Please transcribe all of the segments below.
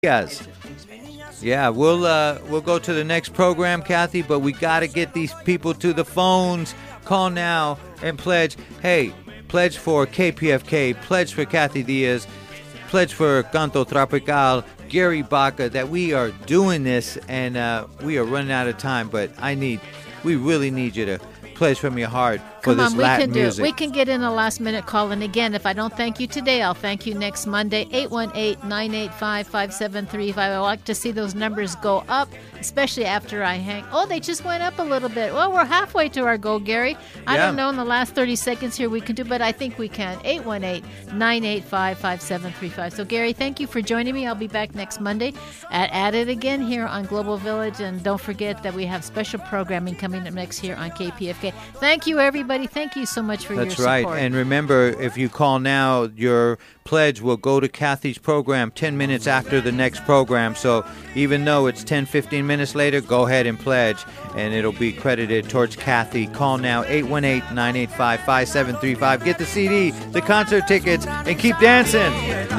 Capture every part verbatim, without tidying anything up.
Yes. Yeah, we'll uh, we'll go to the next program, Kathy, but we got to get these people to the phones. Call now and pledge. Hey, pledge for K P F K, pledge for Kathy Diaz, pledge for Canto Tropical, Gary Baca, that we are doing this, and uh, we are running out of time, but I need, we really need you to pledge from your heart for Come this on, we Latin can do music. it. We can get in a last minute call. And again, if I don't thank you today, I'll thank you next Monday. eight one eight, nine eight five, five seven three five. I like to see those numbers go up, especially after I hang. Oh, they just went up a little bit. Well, we're halfway to our goal, Gary. I Yeah. don't know in the last thirty seconds here we can do, but I think we can. eight one eight, nine eight five, five seven three five. So, Gary, thank you for joining me. I'll be back next Monday at, at it again here on Global Village. And don't forget that we have special programming coming up next here on K P F K. Thank you, everybody. Thank you so much for That's your right. support. And remember, if you call now, your pledge will go to Kathy's program ten minutes after the next program. So even though it's ten, fifteen minutes later, go ahead and pledge, and it'll be credited towards Kathy. Call now, eight one eight, nine eight five, five seven three five. Get the C D, the concert tickets, and keep dancing.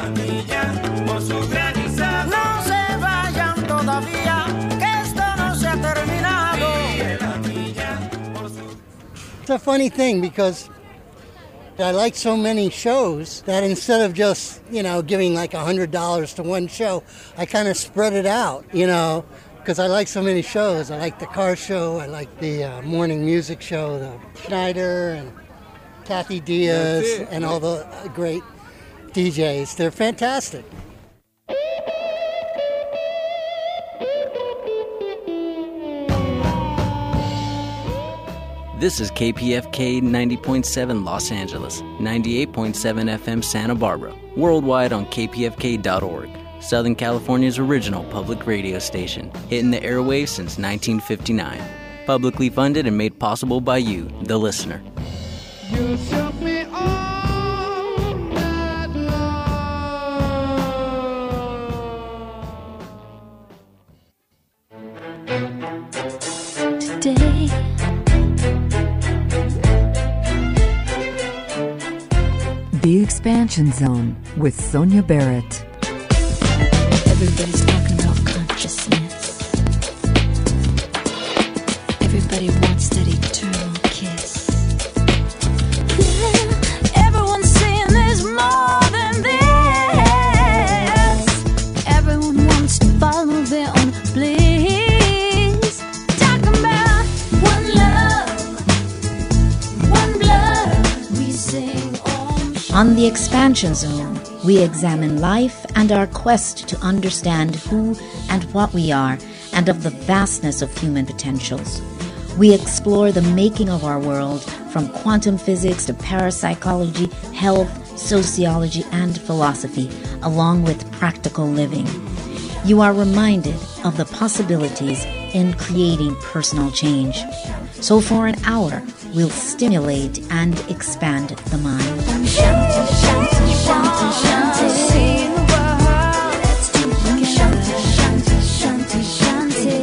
It's a funny thing because I like so many shows that instead of just, you know, giving like one hundred dollars to one show, I kind of spread it out, you know, because I like so many shows. I like the car show, I like the uh, morning music show, the Schneider and Kathy Diaz and all the great D Js. They're fantastic. This is K P F K ninety point seven Los Angeles, ninety-eight point seven F M Santa Barbara, worldwide on K P F K dot org, Southern California's original public radio station, hitting the airwaves since nineteen fifty-nine. Publicly funded and made possible by you, the listener. You shook me all night long. Today, The Expansion Zone with Sonia Barrett. everybody's talking about consciousness. Everybody wants that eternal kiss. Yeah, everyone's saying there's more than this. Everyone wants to follow their own bliss. Talking about one love, one blood. We sing Om Shanti. On The Expansion Zone, we examine life and our quest to understand who and what we are and of the vastness of human potentials. We explore the making of our world from quantum physics to parapsychology, health, sociology, and philosophy, along with practical living. You are reminded of the possibilities in creating personal change. So for an hour, we'll stimulate and expand the mind. Shanti, Shanti, Shanti, Shanti. Sing the world. Let's do it. Shanti, Shanti, Shanti, Shanti.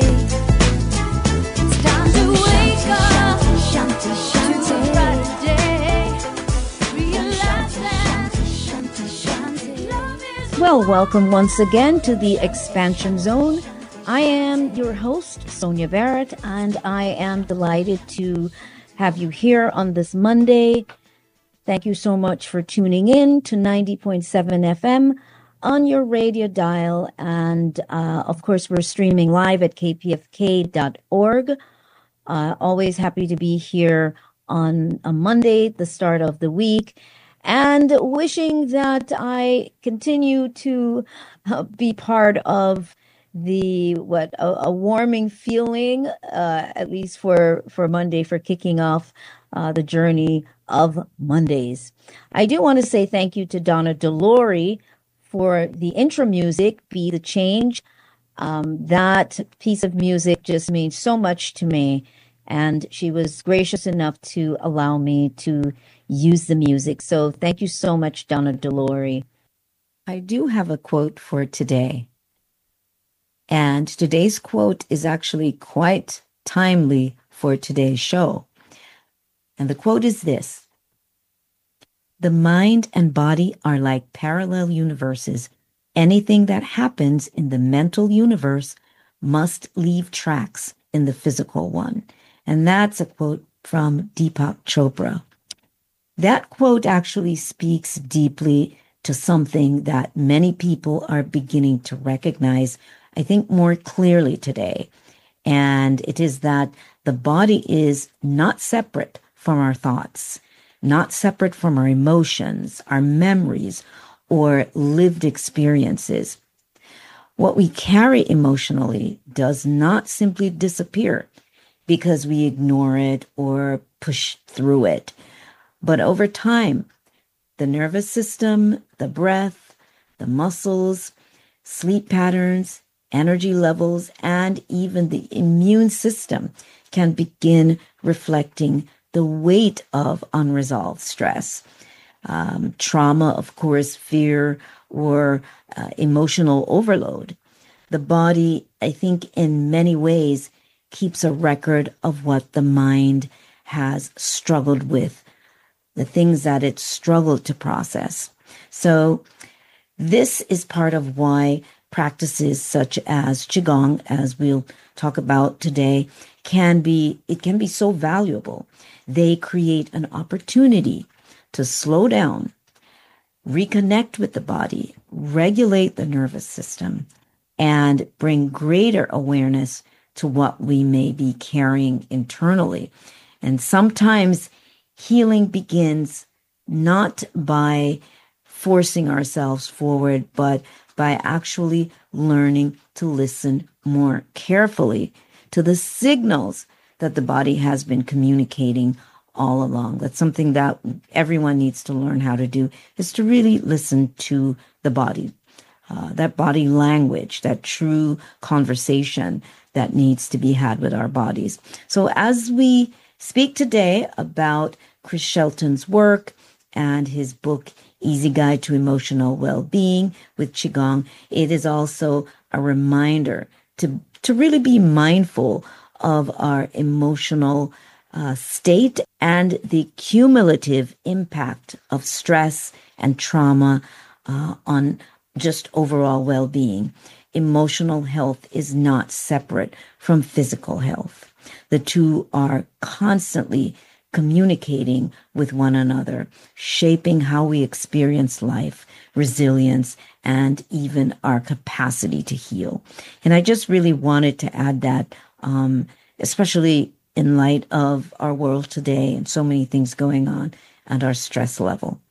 It's time to wake up. Shanti, Shanti, to a brighter day. Realize that Shanti, Shanti. Love is Well, welcome once again to the Expansion Zone. I am your host, Sonia Barrett, and I am delighted to have you here on this Monday. Thank you so much for tuning in to ninety point seven F M on your radio dial. And uh, of course, we're streaming live at K P F K dot org. Uh, always happy to be here on a Monday, the start of the week, and wishing that I continue to uh, be part of the what a, a warming feeling, uh, at least for for Monday, for kicking off uh, the journey of Mondays. I do want to say thank you to Donna Delory for the intro music, Be the Change. Um, that piece of music just means so much to me, and she was gracious enough to allow me to use the music. So thank you so much, Donna Delory. I do have a quote for today. And today's quote is actually quite timely for today's show. And the quote is this: "The mind and body are like parallel universes Anything that happens in the mental universe must leave tracks in the physical one. And that's a quote from Deepak Chopra. That quote actually speaks deeply to something that many people are beginning to recognize, I think, more clearly today. And it is that the body is not separate from our thoughts, not separate from our emotions, our memories, or lived experiences. What we carry emotionally does not simply disappear because we ignore it or push through it. But over time, the nervous system, the breath, the muscles, sleep patterns, energy levels, and even the immune system can begin reflecting the weight of unresolved stress. Um, trauma, of course, fear, or uh, emotional overload. The body, I think, in many ways, keeps a record of what the mind has struggled with, the things that it struggled to process. So this is part of why practices such as Qigong, as we'll talk about today, can be, it can be so valuable. They create an opportunity to slow down, reconnect with the body, regulate the nervous system, and bring greater awareness to what we may be carrying internally. And sometimes healing begins not by forcing ourselves forward, but by actually learning to listen more carefully to the signals that the body has been communicating all along. That's something that everyone needs to learn how to do, is to really listen to the body, uh, that body language, that true conversation that needs to be had with our bodies. So as we speak today about Chris Shelton's work and his book, Easy Guide to Emotional Well-Being with Qigong, it is also a reminder to, to really be mindful of our emotional uh, state and the cumulative impact of stress and trauma uh, on just overall well-being. Emotional health is not separate from physical health. The two are constantly communicating with one another, shaping how we experience life, resilience, and even our capacity to heal. And I just really wanted to add that, um, especially in light of our world today and so many things going on and our stress level.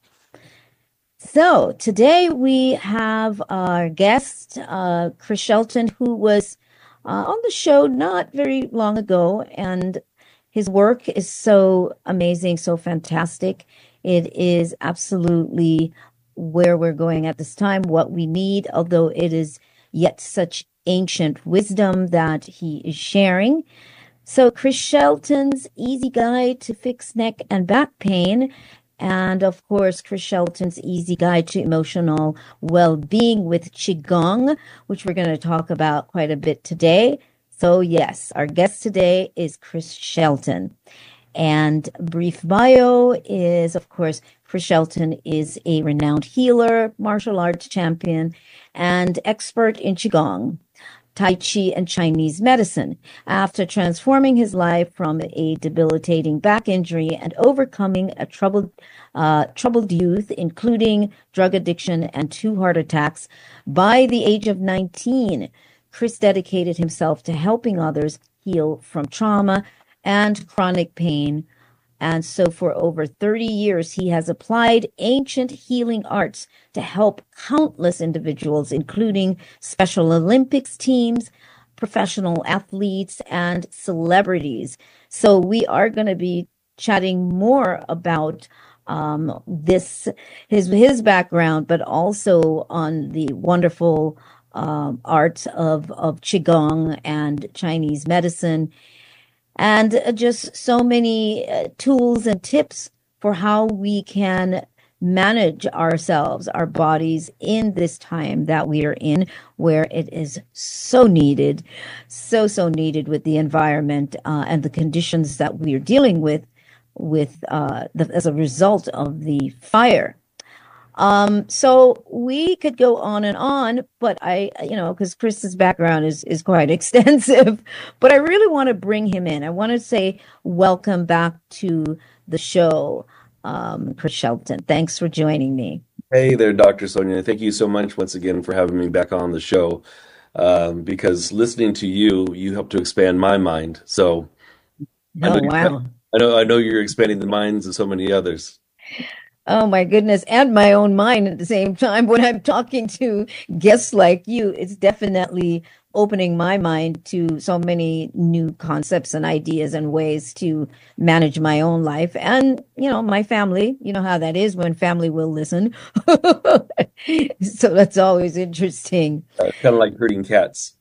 So today we have our guest, uh, Chris Shelton, who was uh, on the show not very long ago, and his work is so amazing, so fantastic. It is absolutely where we're going at this time, what we need, although it is yet such ancient wisdom that he is sharing. So Chris Shelton's Easy Guide to Fix Neck and Back Pain, and of course, Chris Shelton's Easy Guide to Emotional Well-Being with Qigong, which we're going to talk about quite a bit today. So yes, our guest today is Chris Shelton. And brief bio is, of course, Chris Shelton is a renowned healer, martial arts champion, and expert in Qigong, Tai Chi, and Chinese medicine. After transforming his life from a debilitating back injury and overcoming a troubled, uh, troubled youth, including drug addiction and two heart attacks, by the age of nineteen, Chris dedicated himself to helping others heal from trauma and chronic pain. And so for over thirty years, he has applied ancient healing arts to help countless individuals, including Special Olympics teams, professional athletes, and celebrities. So we are going to be chatting more about um, this, his, his background, but also on the wonderful um, art of, of Qigong and Chinese medicine, and just so many uh, tools and tips for how we can manage ourselves, our bodies in this time that we are in, where it is so needed, so, so needed with the environment uh, and the conditions that we are dealing with, with uh, the, as a result of the fire. Um, so we could go on and on, but I, you know, because Chris's background is is quite extensive, but I really want to bring him in. I want to say welcome back to the show, um, Chris Shelton. Thanks for joining me. Hey there, Doctor Sonia. Thank you so much once again for having me back on the show. Um, because listening to you, you help to expand my mind. So I know Oh, you're, wow. I know I know you're expanding the minds of so many others. Oh my goodness, and my own mind at the same time. When I'm talking to guests like you, it's definitely opening my mind to so many new concepts and ideas and ways to manage my own life and, you know, my family. You know how that is when family will listen. So that's always interesting. Uh, kind of like herding cats.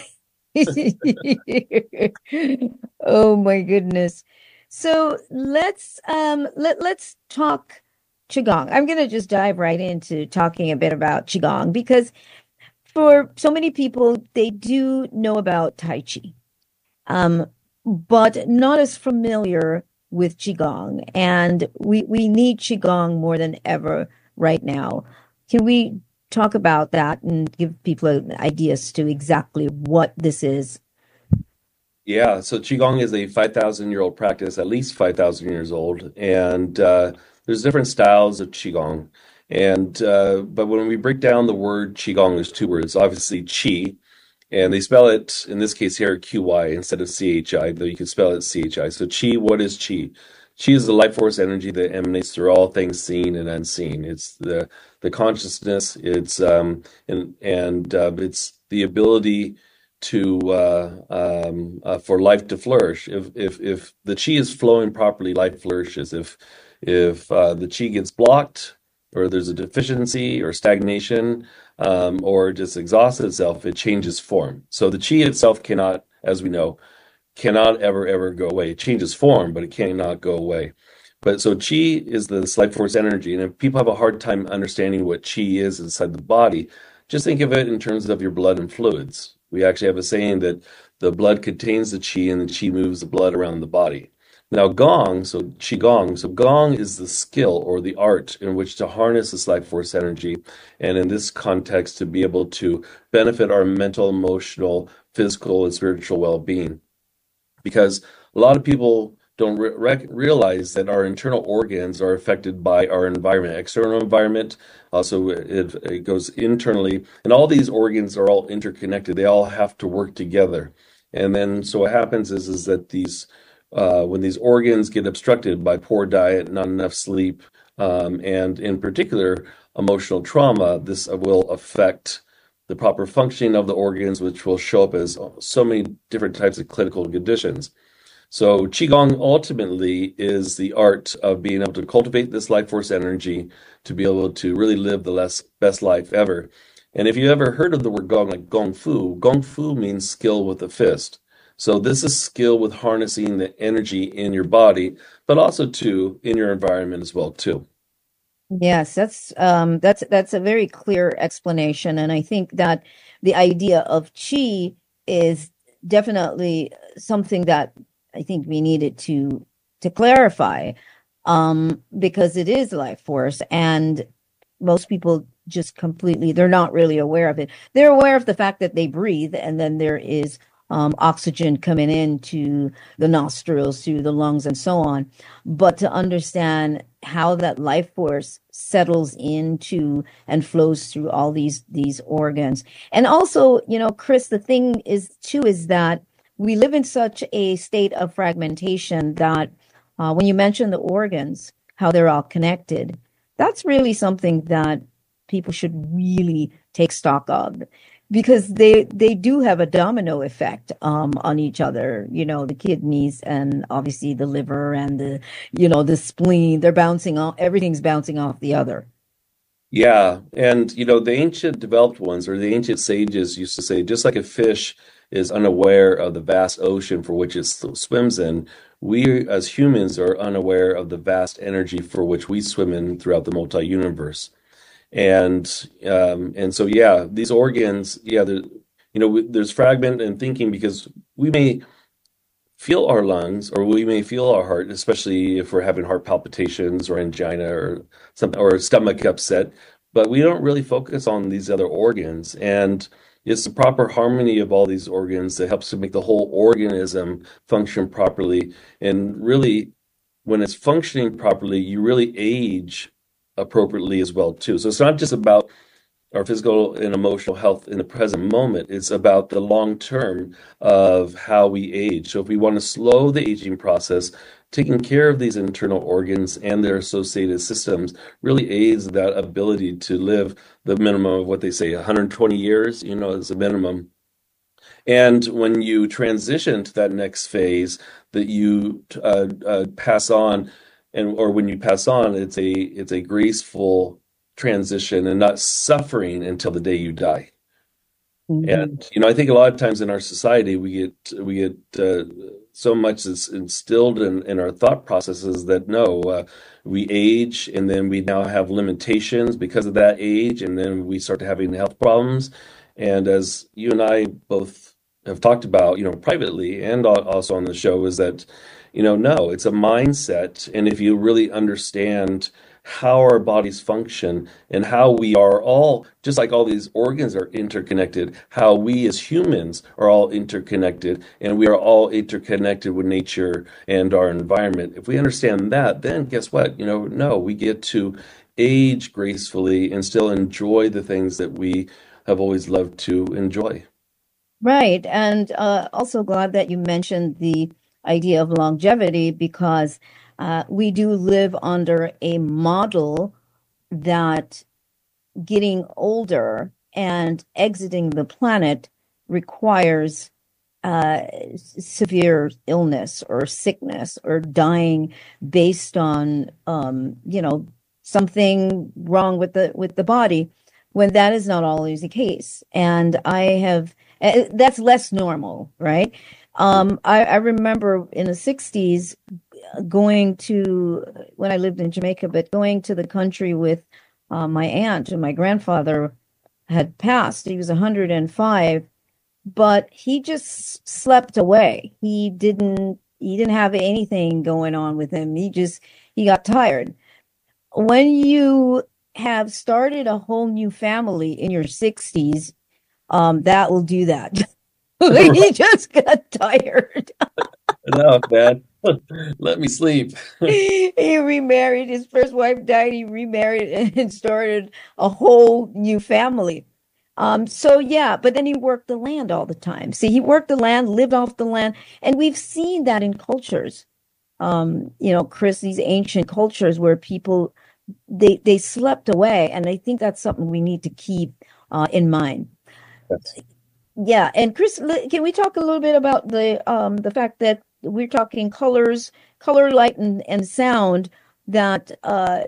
Oh my goodness. So let's um let let's talk Qigong. I'm going to just dive right into talking a bit about Qigong because for so many people, they do know about Tai Chi, um, but not as familiar with Qigong. And we, we need Qigong more than ever right now. Can we talk about that and give people ideas to exactly what this is? Yeah, so Qigong is a five thousand year old practice, at least five thousand years old. And uh, there's different styles of Qigong. And uh, but when we break down the word Qigong, there's two words. Obviously, Qi, and they spell it, in this case here, Q Y instead of C H I, though you can spell it C H I. So Qi, what is Qi? Qi is the life force energy that emanates through all things seen and unseen. It's the the consciousness, it's um and and uh, it's the ability to uh, um, uh, for life to flourish. If if if the Qi is flowing properly, life flourishes. If if uh, the Qi gets blocked, or there's a deficiency or stagnation, um, or just exhausts itself, it changes form. So the Qi itself cannot, as we know, cannot ever, ever go away. It changes form, but it cannot go away. But so Qi is this life force energy. And if people have a hard time understanding what Qi is inside the body, just think of it in terms of your blood and fluids. We actually have a saying that the blood contains the Qi and the Qi moves the blood around the body. Now, Gong, so Qigong, so Gong is the skill or the art in which to harness this life force energy, and in this context, to be able to benefit our mental, emotional, physical, and spiritual well-being. Because a lot of people don't re- rec- realize that our internal organs are affected by our environment, external environment. Also, it, it goes internally, and all these organs are all interconnected. They all have to work together. And then, so what happens is, is that these Uh, when these organs get obstructed by poor diet, not enough sleep, um, and in particular, emotional trauma, this will affect the proper functioning of the organs, which will show up as so many different types of clinical conditions. So Qigong ultimately is the art of being able to cultivate this life force energy to be able to really live the less, best life ever. And if you ever heard of the word Gong, like Gong Fu, Gong Fu means skill with a fist. So this is skill with harnessing the energy in your body, but also too in your environment as well too. Yes, that's um that's that's a very clear explanation, and I think that the idea of Qi is definitely something that I think we needed to to clarify, um because it is life force, and most people just completely, they're not really aware of it. They're aware of the fact that they breathe, and then there is Um, oxygen coming into the nostrils, through the lungs, and so on. But to understand how that life force settles into and flows through all these these organs. And also, you know, Chris, the thing is too is that we live in such a state of fragmentation that uh, when you mention the organs, how they're all connected, that's really something that people should really take stock of, because they they do have a domino effect um, on each other. You know, the kidneys and obviously the liver and the, you know, the spleen, they're bouncing off, everything's bouncing off the other. Yeah, and you know, the ancient developed ones or the ancient sages used to say, just like a fish is unaware of the vast ocean for which it s- swims in, we as humans are unaware of the vast energy for which we swim in throughout the multi-universe. And um, and so yeah, these organs, yeah, there, you know, w- there's fragment in thinking because we may feel our lungs or we may feel our heart, especially if we're having heart palpitations or angina or something or stomach upset. but we don't really focus on these other organs. And it's the proper harmony of all these organs that helps to make the whole organism function properly. And really, when it's functioning properly, you really age appropriately as well too. So it's not just about our physical and emotional health in the present moment. It's about the long term of how we age. So if we want to slow the aging process, taking care of these internal organs and their associated systems really aids that ability to live the minimum of what they say, one hundred twenty years, you know, as a minimum. And when you transition to that next phase that you uh, uh, pass on, and or when you pass on, it's a it's a graceful transition and not suffering until the day you die. Mm-hmm. And you know, I think a lot of times in our society we get we get uh, so much is instilled in, in our thought processes that no, uh, we age and then we now have limitations because of that age, and then we start having health problems. And as you and I both have talked about, you know, privately and also on the show, is that, you know, no, it's a mindset. And if you really understand how our bodies function and how we are all, just like all these organs are interconnected, how we as humans are all interconnected, and we are all interconnected with nature and our environment. If we understand that, then guess what? You know, no, we get to age gracefully and still enjoy the things that we have always loved to enjoy. Right. And uh, also glad that you mentioned the idea of longevity, because uh, we do live under a model that getting older and exiting the planet requires uh, severe illness or sickness or dying based on, um, you know, something wrong with the with the body, when that is not always the case. And I have that's less normal, right? Um, I, I remember in the sixties going to, when I lived in Jamaica, but going to the country with uh, my aunt, and my grandfather had passed. He was one hundred five, but he just slept away. He didn't, he didn't have anything going on with him. He just, he got tired. When you have started a whole new family in your sixties, um, that will do that. He just got tired. No, man. Let me sleep. He remarried. His first wife died. He remarried and started a whole new family. Um, so yeah, but then he worked the land all the time. See, he worked the land, lived off the land, and we've seen that in cultures. Um, you know, Chris, these ancient cultures where people they they slept away, and I think that's something we need to keep uh, in mind. Yes. Yeah, and Chris, can we talk a little bit about the um the fact that we're talking colors, color, light, and, and sound, that uh,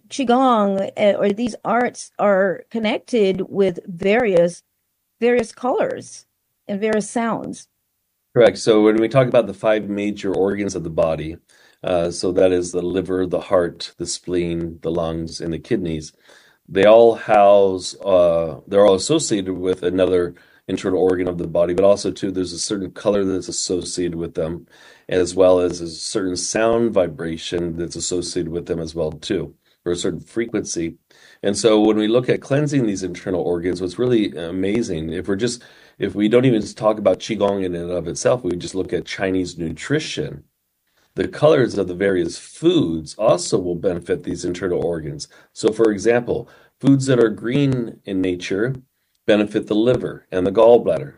Qigong uh, or these arts are connected with various various colors and various sounds. Correct. So when we talk about the five major organs of the body, uh, so that is the liver, the heart, the spleen, the lungs, and the kidneys, they all house, uh, they're all associated with another internal organ of the body, but also too, there's a certain color that's associated with them, as well as a certain sound vibration that's associated with them as well too, or a certain frequency. And so when we look at cleansing these internal organs, what's really amazing, if we're just, if we don't even talk about Qigong in and of itself, we just look at Chinese nutrition, the colors of the various foods also will benefit these internal organs. So for example, foods that are green in nature benefit the liver and the gallbladder.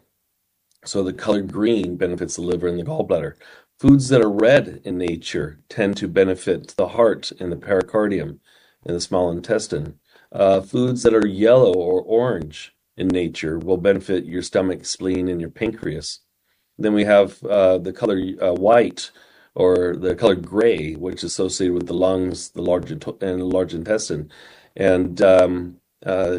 So the color green benefits the liver and the gallbladder. Foods that are red in nature tend to benefit the heart and the pericardium and the small intestine. Uh, foods that are yellow or orange in nature will benefit your stomach, spleen, and your pancreas. Then we have uh, the color uh, white, or the color gray, which is associated with the lungs, the large and the large intestine. And um, uh,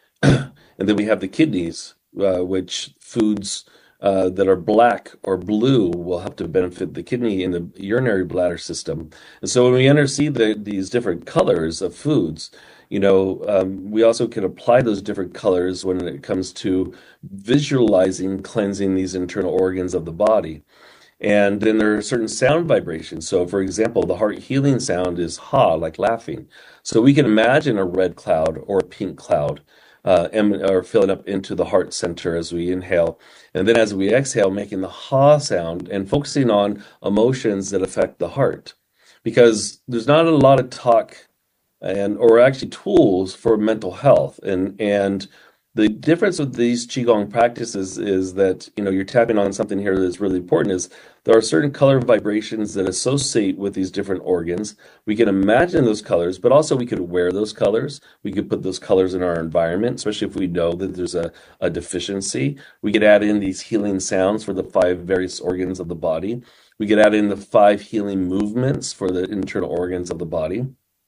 and then we have the kidneys, uh, which foods uh, that are black or blue will help to benefit the kidney and the urinary bladder system. And so when we understand the, these different colors of foods, you know, um, we also can apply those different colors when it comes to visualizing, cleansing these internal organs of the body. And then there are certain sound vibrations. So, for example, the heart healing sound is ha, like laughing. So we can imagine a red cloud or a pink cloud uh, em- or filling up into the heart center as we inhale. And then as we exhale, making the ha sound and focusing on emotions that affect the heart. Because there's not a lot of talk and or actually tools for mental health. And and the difference with these Qigong practices is that, you know, you're tapping on something here that's really important is there are certain color vibrations that associate with these different organs. We can imagine those colors, but also we could wear those colors. We could put those colors in our environment, especially if we know that there's a, a deficiency. We could add in these healing sounds for the five various organs of the body. We could add in the five healing movements for the internal organs of the body.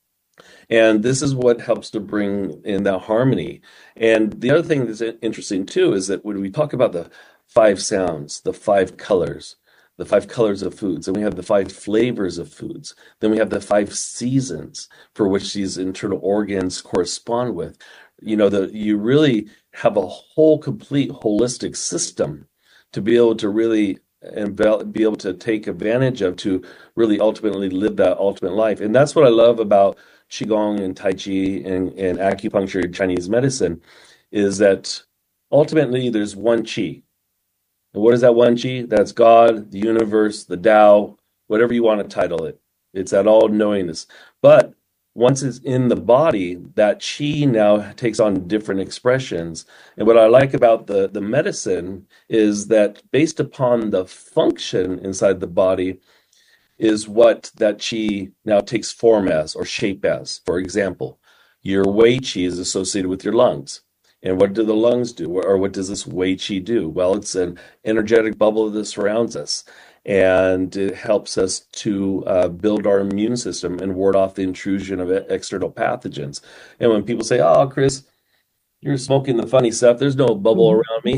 And this is what helps to bring in that harmony. And the other thing that's interesting too is that when we talk about the five sounds, the five colors, the five colors of foods, and we have the five flavors of foods, then we have the five seasons for which these internal organs correspond with. You know, the you really have a whole complete holistic system to be able to really and be able to take advantage of to really ultimately live that ultimate life. And that's what I love about Qigong and Tai Chi and, and acupuncture and Chinese medicine is that ultimately there's one Qi. And what is that one Qi? That's God, the universe, the Tao, whatever you want to title it. It's that all-knowingness. But once it's in the body, that Qi now takes on different expressions. And what I like about the, the medicine is that based upon the function inside the body is what that Qi now takes form as or shape as. For example, your Wei Qi is associated with your lungs. And what do the lungs do? Or what does this Wei Qi do? Well, it's an energetic bubble that surrounds us. And it helps us to uh, build our immune system and ward off the intrusion of external pathogens. And when people say, oh, Chris, you're smoking the funny stuff, there's no bubble around me.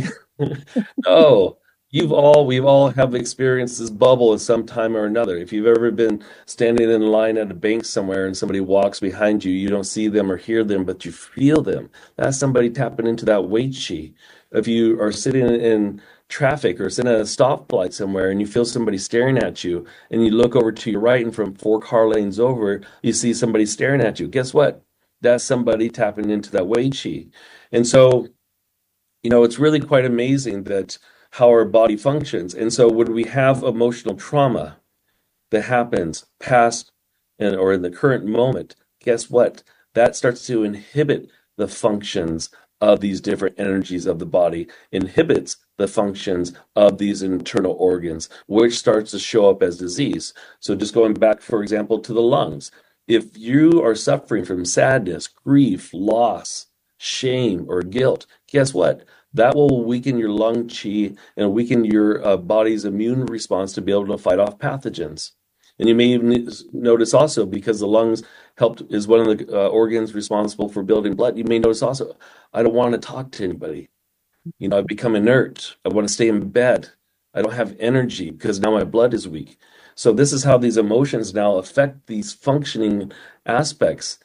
No, you've all, we've all have experienced this bubble at some time or another. If you've ever been standing in line at a bank somewhere and somebody walks behind you, you don't see them or hear them, but you feel them. That's somebody tapping into that Wei Qi. If you are sitting in traffic or sitting at a stoplight somewhere and you feel somebody staring at you and you look over to your right and from four car lanes over, you see somebody staring at you. Guess what? That's somebody tapping into that Wei Qi. And so, you know, it's really quite amazing that how our body functions. And so when we have emotional trauma that happens past and or in the current moment, guess what? That starts to inhibit the functions of these different energies of the body, inhibits the functions of these internal organs, which starts to show up as disease. So just going back, for example, to the lungs, if you are suffering from sadness, grief, loss, shame, or guilt, guess what? That will weaken your lung qi and weaken your uh, body's immune response to be able to fight off pathogens. And you may even notice also, because the lungs helped is one of the uh, organs responsible for building blood, you may notice also, I don't want to talk to anybody. You know, I've become inert. I want to stay in bed. I don't have energy because now my blood is weak. So this is how these emotions now affect these functioning aspects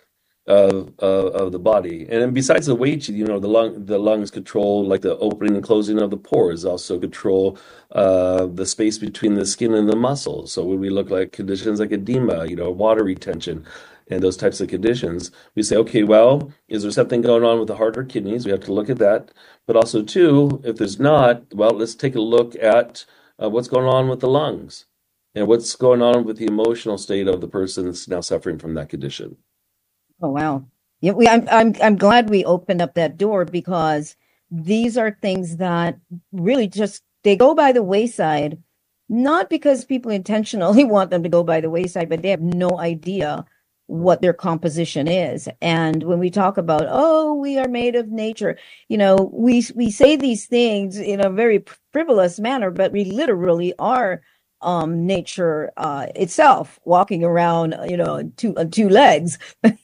of uh, of the body. And then besides the weight, you know, the lung the lungs control like the opening and closing of the pores, also control uh, the space between the skin and the muscles. So when we look like conditions like edema, you know, water retention, and those types of conditions, we say, okay, well, is there something going on with the heart or kidneys? We have to look at that. But also, too, if there's not, well, let's take a look at uh, what's going on with the lungs and what's going on with the emotional state of the person that's now suffering from that condition. Oh, wow. Yeah, we, I'm, I'm, I'm glad we opened up that door, because these are things that really just, they go by the wayside, not because people intentionally want them to go by the wayside, but they have no idea what their composition is. And when we talk about, oh, we are made of nature, you know, we, we say these things in a very frivolous manner, but we literally are um, nature uh, itself, walking around, you know, on two, on two legs.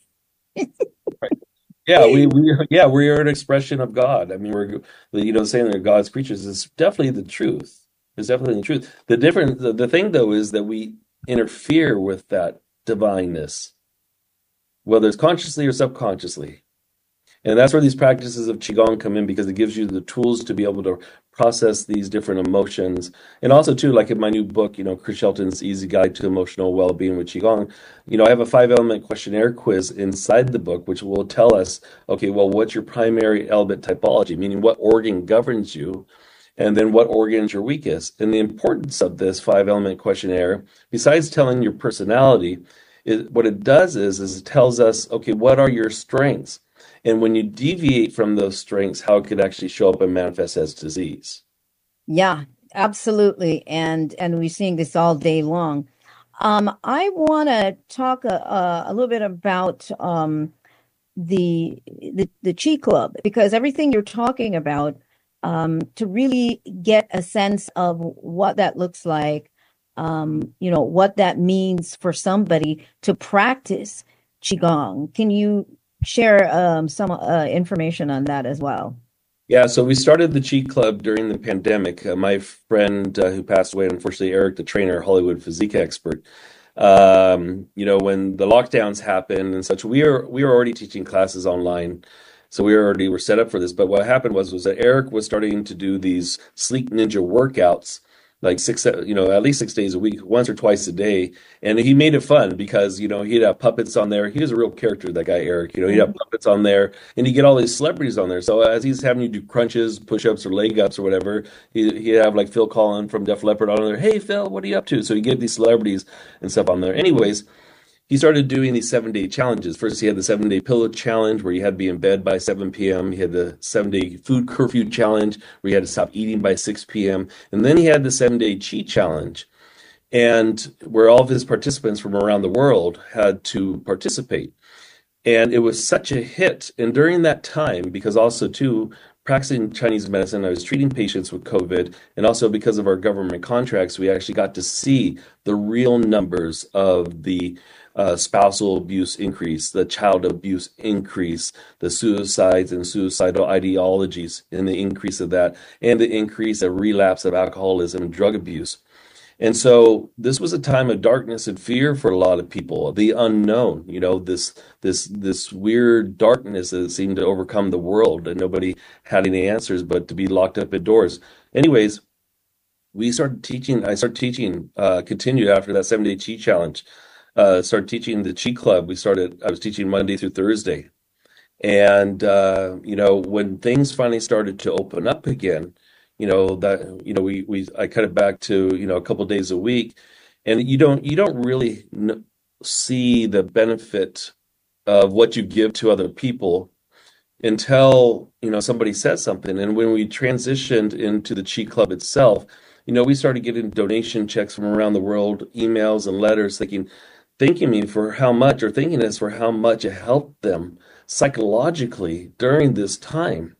Right. Yeah, we, we yeah we are an expression of God. I mean, we're you know saying they're God's creatures is definitely the truth. It's definitely the truth. The different the, the thing though is that we interfere with that divineness, whether it's consciously or subconsciously. And that's where these practices of Qigong come in, because it gives you the tools to be able to process these different emotions. And also, too, like in my new book, you know, Chris Shelton's Easy Guide to Emotional Well-Being with Qigong, you know, I have a five-element questionnaire quiz inside the book, which will tell us, okay, well, what's your primary element typology, meaning what organ governs you, and then what organ is your weakest. And the importance of this five-element questionnaire, besides telling your personality, is, what it does is, is it tells us, okay, what are your strengths? And when you deviate from those strengths, how it could actually show up and manifest as disease. Yeah, absolutely. And and we're seeing this all day long. Um, I want to talk a, a, a little bit about um, the, the the Chi Club, because everything you're talking about, um, to really get a sense of what that looks like, um, you know, what that means for somebody to practice Qigong. Can you share um, some uh, information on that as well? Yeah, so we started the Chi Club during the pandemic. Uh, my friend uh, who passed away, unfortunately, Eric, the trainer, Hollywood physique expert, um, you know, when the lockdowns happened and such, we were we were already teaching classes online. So we already were set up for this. But what happened was, was that Eric was starting to do these Sleek Ninja workouts, like six, you know, at least six days a week, once or twice a day. And he made it fun because, you know, he'd have puppets on there. He was a real character, that guy, Eric. You know, he'd have puppets on there and he'd get all these celebrities on there. So as he's having you do crunches, push-ups, or leg ups or whatever, he, he'd have like Phil Collin from Def Leppard on there. Hey, Phil, what are you up to? So he'd get these celebrities and stuff on there. Anyways, he started doing these seven-day challenges. First, he had the seven-day pillow challenge where you had to be in bed by seven p.m. He had the seven-day food curfew challenge where you had to stop eating by six p.m. And then he had the seven-day Chi challenge, and where all of his participants from around the world had to participate. And it was such a hit. And during that time, because also, too, practicing Chinese medicine, I was treating patients with COVID, and also because of our government contracts, we actually got to see the real numbers of the Uh, spousal abuse increase, the child abuse increase, the suicides and suicidal ideologies, and the increase of that, and the increase of relapse of alcoholism and drug abuse. And so this was a time of darkness and fear for a lot of people, the unknown, you know, this this this weird darkness that seemed to overcome the world, and nobody had any answers but to be locked up indoors. Anyways, we started teaching, I started teaching, uh, continued after that seven-day Chi challenge. Uh, started teaching the Chi Club. We started, I was teaching Monday through Thursday. And, uh, you know, when things finally started to open up again, you know, that, you know, we, we, I cut it back to, you know, a couple of days a week, and you don't, you don't really n- see the benefit of what you give to other people until, you know, somebody says something. And when we transitioned into the Chi Club itself, you know, we started getting donation checks from around the world, emails and letters thinking, thanking me for how much, or thanking us for how much it helped them psychologically during this time.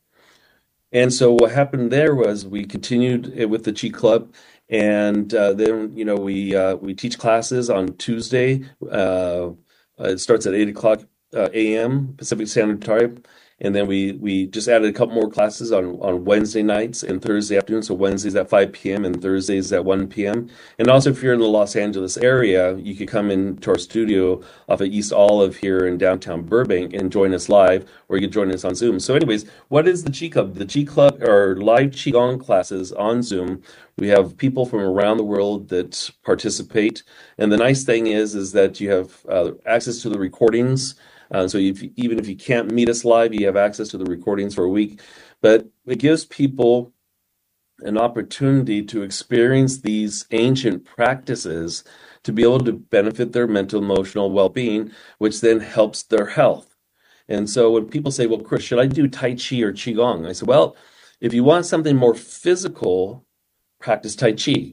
And so what happened there was we continued it with the Chi Club, and uh, then, you know, we uh, we teach classes on Tuesday. Uh, it starts at eight o'clock uh, a m Pacific Standard Time. And then we, we just added a couple more classes on, on Wednesday nights and Thursday afternoons. So Wednesdays at five p.m. and Thursdays at one p.m. And also, if you're in the Los Angeles area, you could come into our studio off of East Olive here in downtown Burbank and join us live, or you could join us on Zoom. So anyways, what is the Chi Club? The Chi Club are live Qigong classes on Zoom. We have people from around the world that participate. And the nice thing is, is that you have uh, access to the recordings. Uh, so if, even if you can't meet us live, you have access to the recordings for a week. But it gives people an opportunity to experience these ancient practices to be able to benefit their mental, emotional well-being, which then helps their health. And so when people say, well, Chris, should I do Tai Chi or Qigong? I said, well, if you want something more physical, practice Tai Chi.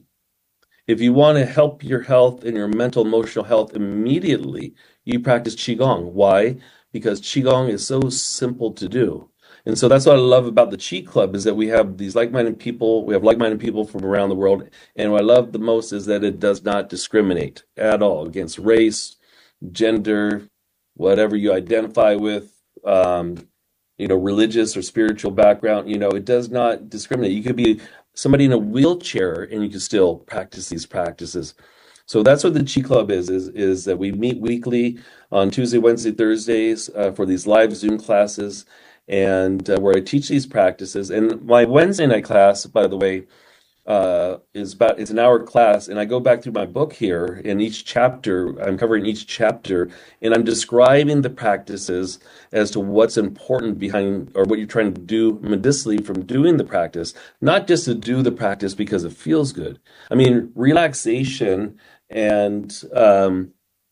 If you want to help your health and your mental, emotional health immediately, you practice Qigong. Why? Because Qigong is so simple to do. And so that's what I love about the Chi Club, is that we have these like-minded people. We have like-minded people from around the world. And what I love the most is that it does not discriminate at all against race, gender, whatever you identify with, um, you know, religious or spiritual background. You know, it does not discriminate. You could be somebody in a wheelchair and you can still practice these practices. So that's what the Chi Club is, is, is that we meet weekly on Tuesday, Wednesday, Thursdays uh, for these live Zoom classes. and uh, where I teach these practices. And my Wednesday night class, by the way, uh, is about it's an hour class, and I go back through my book here. In each chapter, I'm covering each chapter, and I'm describing the practices as to what's important behind, or what you're trying to do medicinally from doing the practice, not just to do the practice because it feels good. I mean, relaxation and um,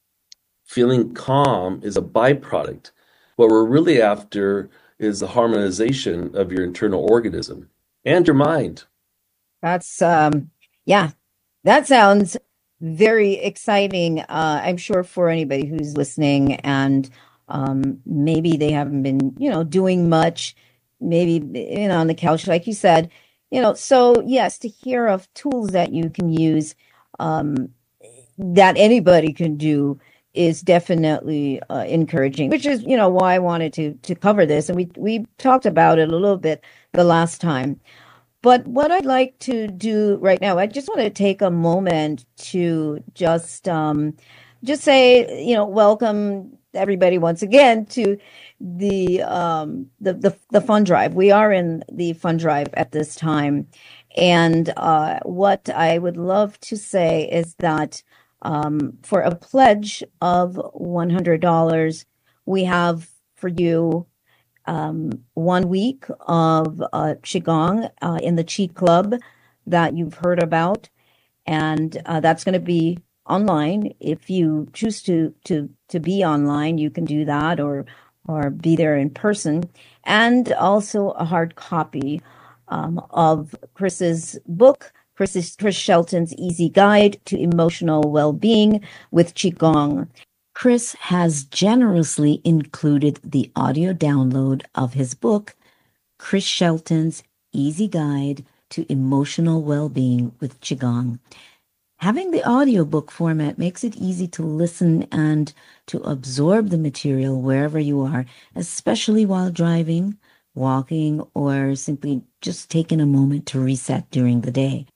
feeling calm is a byproduct. What we're really after is the harmonization of your internal organism and your mind. That's, um, yeah, that sounds very exciting. Uh, I'm sure for anybody who's listening and um, maybe they haven't been, you know, doing much, maybe, you know, on the couch, like you said, you know, so yes, to hear of tools that you can use um, that anybody can do is definitely uh, encouraging, which is, you know, why I wanted to to cover this. And we we talked about it a little bit the last time. But what I'd like to do right now, I just want to take a moment to just um, just say, you know, welcome everybody once again to the um, the, the the fund drive. We are in the fund drive at this time, and uh, what I would love to say is that um, for a pledge of one hundred dollars, we have for you um, one week of uh, Qigong uh, in the Qi Club that you've heard about. And uh, that's going to be online. If you choose to, to, to be online, you can do that, or, or be there in person. And also a hard copy um, of Chris's book, Chris, Chris Shelton's Easy Guide to Emotional Well-Being with Qigong. Chris has generously included the audio download of his book, Chris Shelton's Easy Guide to Emotional Well-Being with Qigong. Having the audiobook format makes it easy to listen and to absorb the material wherever you are, especially while driving, walking, or simply just taking a moment to reset during the day.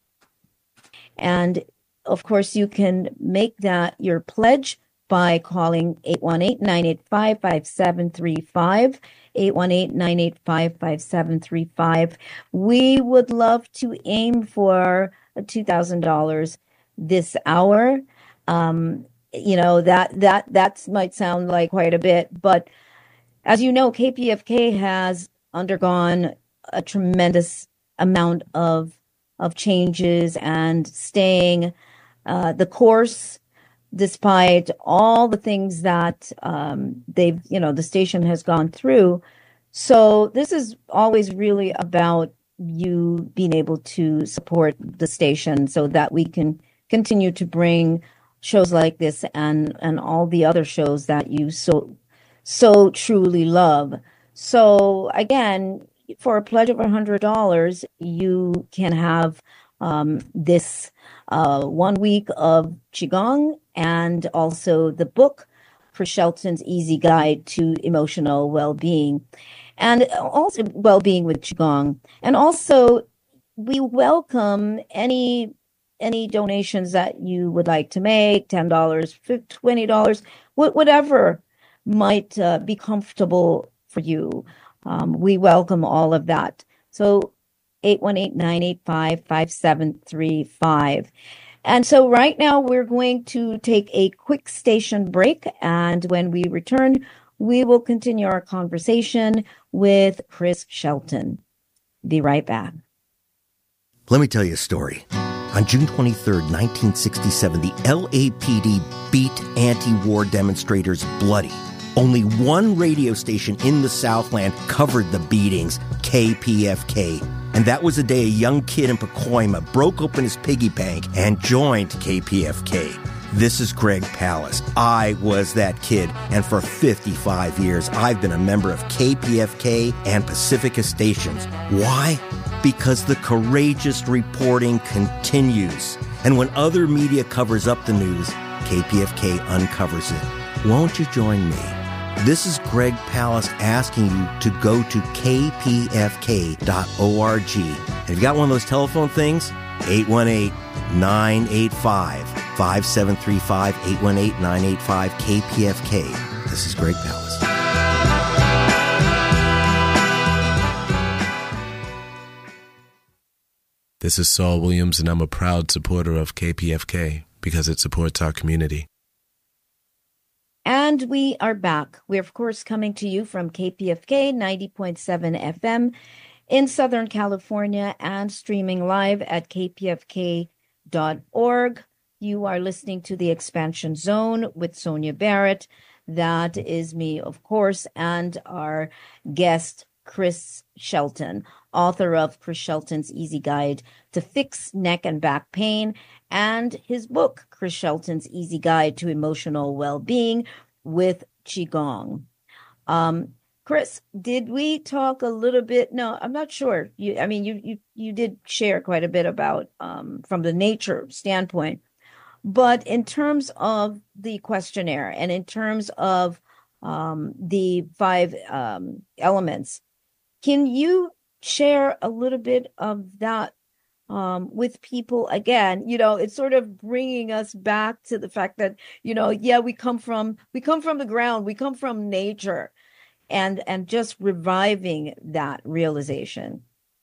And of course, you can make that your pledge by calling eight one eight, nine eight five, five seven three five, eight one eight, nine eight five, five seven three five. We would love to aim for two thousand dollars this hour. Um, you know, that that that might sound like quite a bit, but as you know, K P F K has undergone a tremendous amount of of changes and staying uh, the course, despite all the things that um, they've, you know, the station has gone through. So this is always really about you being able to support the station so that we can continue to bring shows like this and, and all the other shows that you so, so truly love. So again, for a pledge of one hundred dollars, you can have um, this uh, one week of Qigong and also the book, Chris Shelton's Easy Guide to Emotional Well-Being, and also Well-Being with Qigong. And also, we welcome any any donations that you would like to make, ten dollars, twenty dollars, whatever might uh, be comfortable for you. Um, we welcome all of that. So eight one eight, nine eight five, five seven three five. And so right now we're going to take a quick station break. And when we return, we will continue our conversation with Chris Shelton. Be right back. Let me tell you a story. On June twenty-third, nineteen sixty-seven, the L A P D beat anti-war demonstrators bloody. Only one radio station in the Southland covered the beatings, K P F K. And that was the day a young kid in Pacoima broke open his piggy bank and joined K P F K. This is Greg Palast. I was that kid, and for fifty-five years, I've been a member of K P F K and Pacifica stations. Why? Because the courageous reporting continues. And when other media covers up the news, K P F K uncovers it. Won't you join me? This is Greg Palast asking you to go to k p f k dot org. And if you got one of those telephone things, eight one eight, nine eight five, five seven three five, eight one eight, nine eight five, K P F K. This is Greg Palast. This is Saul Williams, and I'm a proud supporter of K P F K because it supports our community. And we are back. We're, of course, coming to you from K P F K ninety point seven F M in Southern California and streaming live at k p f k dot org. You are listening to The Expansion Zone with Sonia Barrett. That is me, of course, and our guest, Chris Shelton, author of Chris Shelton's Easy Guide to Fix Neck and Back Pain, and his book, Chris Shelton's Easy Guide to Emotional Well-Being with Qigong. Um, Chris, did we talk a little bit? No, I'm not sure. You, I mean, you you you did share quite a bit about um, from the nature standpoint, but in terms of the questionnaire and in terms of um, the five um, elements, can you share a little bit of that um, with people? Again, you know, it's sort of bringing us back to the fact that, you know, yeah, we come from we come from the ground, we come from nature, and and just reviving that realization.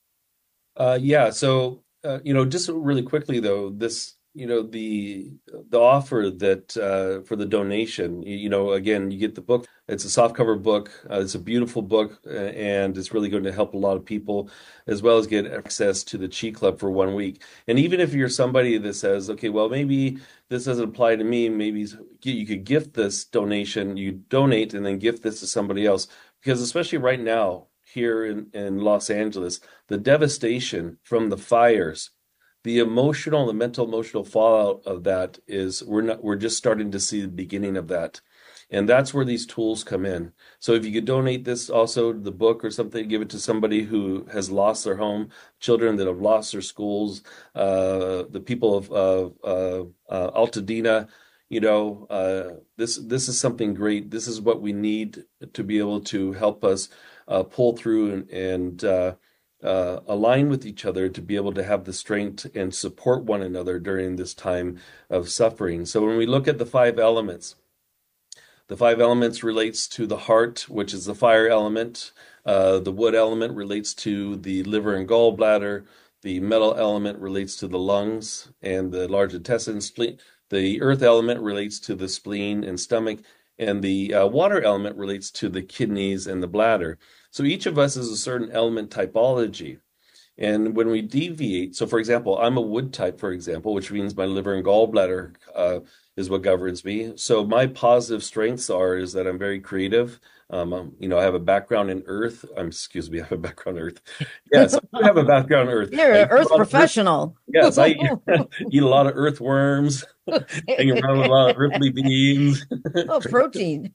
Uh, yeah. So, uh, you know, just really quickly though, this, you know, the the offer that uh, for the donation, you, you know, again, you get the book. It's a softcover book. Uh, it's a beautiful book, uh, and it's really going to help a lot of people, as well as get access to the Chi Club for one week. And even if you're somebody that says, okay, well, maybe this doesn't apply to me, maybe you could gift this donation. You donate and then gift this to somebody else, because especially right now here in, in Los Angeles, the devastation from the fires, the emotional, the mental emotional fallout of that is we're not we're just starting to see the beginning of that. And that's where these tools come in. So if you could donate this also, the book or something, give it to somebody who has lost their home, children that have lost their schools, uh, the people of uh, uh, uh, Altadena, you know, uh, this this is something great. This is what we need to be able to help us uh, pull through and, and uh, uh, align with each other to be able to have the strength and support one another during this time of suffering. So when we look at the five elements, the five elements relates to the heart, which is the fire element. Uh, the wood element relates to the liver and gallbladder. The metal element relates to the lungs and the large intestine. Spleen. The earth element relates to the spleen and stomach. And the uh, water element relates to the kidneys and the bladder. So each of us is a certain element typology. And when we deviate, so for example, I'm a wood type, for example, which means my liver and gallbladder uh, is what governs me. So my positive strengths are is that I'm very creative. Um, um, you know, I have a background in earth. Um, excuse me, I have a background in earth. Yes, I have a background in earth. You're an earth professional. Earth. Yes, I eat a lot of earthworms, hang around with a lot of earthly beings. Oh, protein.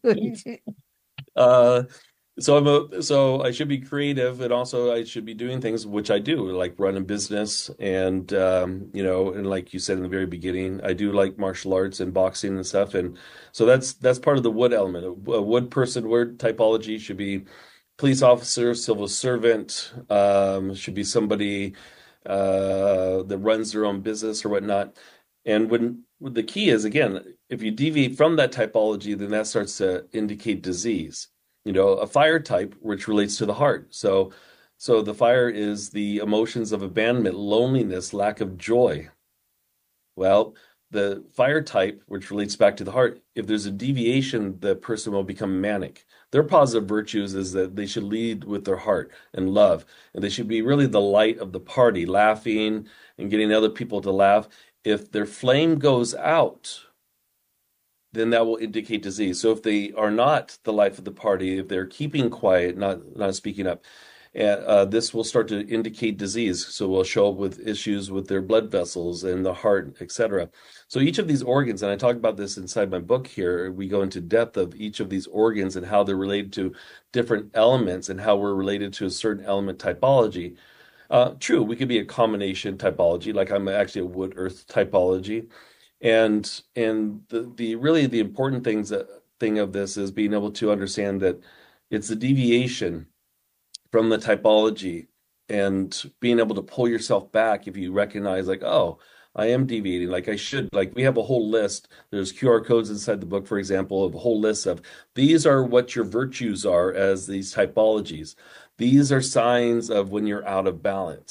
uh, So I'm a, so I should be creative, and also I should be doing things which I do, like run a business, and um, you know, and like you said in the very beginning, I do like martial arts and boxing and stuff, and so that's that's part of the wood element. A, a wood person word typology should be police officer, civil servant, um, should be somebody uh, that runs their own business or whatnot. And when the key is, again, if you deviate from that typology, then that starts to indicate disease. You know, a fire type, which relates to the heart. So, so the fire is the emotions of abandonment, loneliness, lack of joy. Well, the fire type, which relates back to the heart, if there's a deviation, the person will become manic. Their positive virtues is that they should lead with their heart and love, and they should be really the light of the party, laughing and getting other people to laugh. If their flame goes out, then that will indicate disease. So if they are not the life of the party, if they're keeping quiet, not not speaking up, uh, this will start to indicate disease. So we'll show up with issues with their blood vessels and the heart, et cetera. So each of these organs, and I talk about this inside my book here, we go into depth of each of these organs and how they're related to different elements and how we're related to a certain element typology. Uh, true, we could be a combination typology, like I'm actually a wood earth typology. And and the, the really the important things that, thing of this is being able to understand that it's the deviation from the typology and being able to pull yourself back if you recognize, like, oh, I am deviating, like I should. Like we have a whole list. There's Q R codes inside the book, for example, of a whole list of these are what your virtues are as these typologies. These are signs of when you're out of balance.